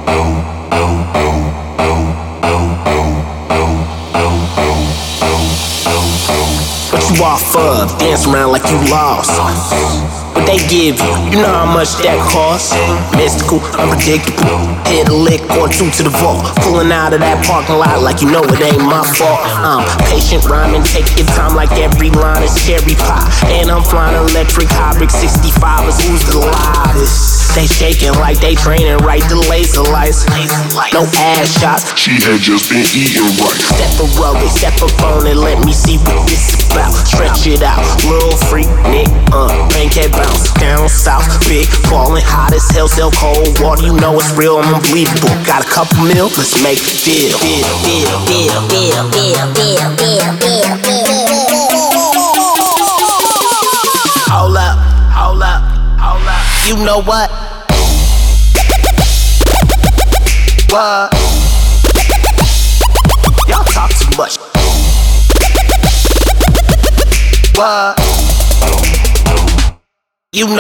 What you off of? Dance around like you lost. What they give you? You know how much that costs? Mystical, unpredictable. Hit a lick or two to the vault. Pulling out of that parking lot like you know it ain't my fault. Patient rhyming, take your time like every line is cherry pie. And I'm flying electric hybrid 65ers. Who's the loudest? They shaking like they training right to laser lights. No ass shots. She had just been eating right. Step aerobic, step up on it, let me see what this is about. Stretch it out, little freak, Nick, pancake bounce. Down south, big, ballin', hot as hell, sell cold water. You know it's real, I'm unbelievable. Got a couple mil, let's make a deal. Hold up, hold up, hold up. You know what? What? Y'all talk too much. What? You know